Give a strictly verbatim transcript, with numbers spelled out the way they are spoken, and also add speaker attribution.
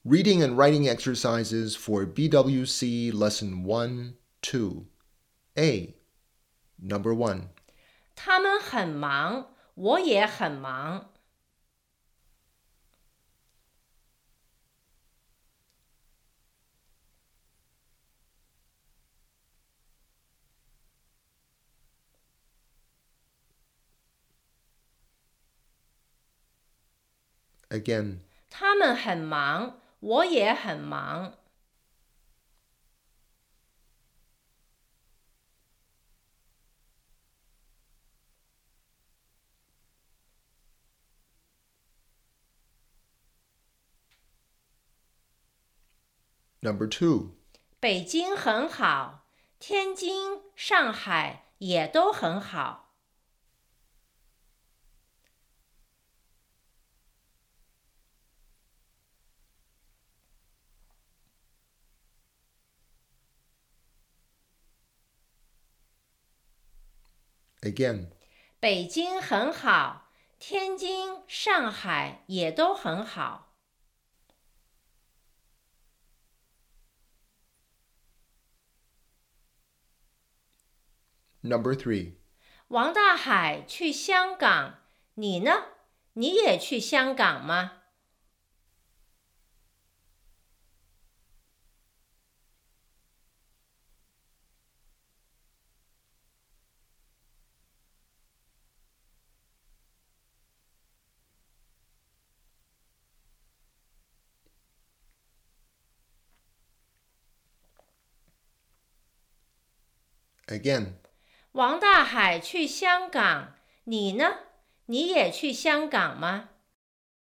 Speaker 1: Reading and writing exercises for B W C Lesson one, two. A. Number one.
Speaker 2: 他们很忙，我也很忙。
Speaker 1: Again.
Speaker 2: 他们很忙，我也很忙。
Speaker 1: Number two.
Speaker 2: 北京很好，天津、上海也都很好。
Speaker 1: Again.
Speaker 2: 北京很好，天津、上海也都很好。
Speaker 1: Number three.
Speaker 2: 王大海去香港，你呢？你也去香港吗
Speaker 1: ？Again.
Speaker 2: 王大海去香港，你呢？你也去香港吗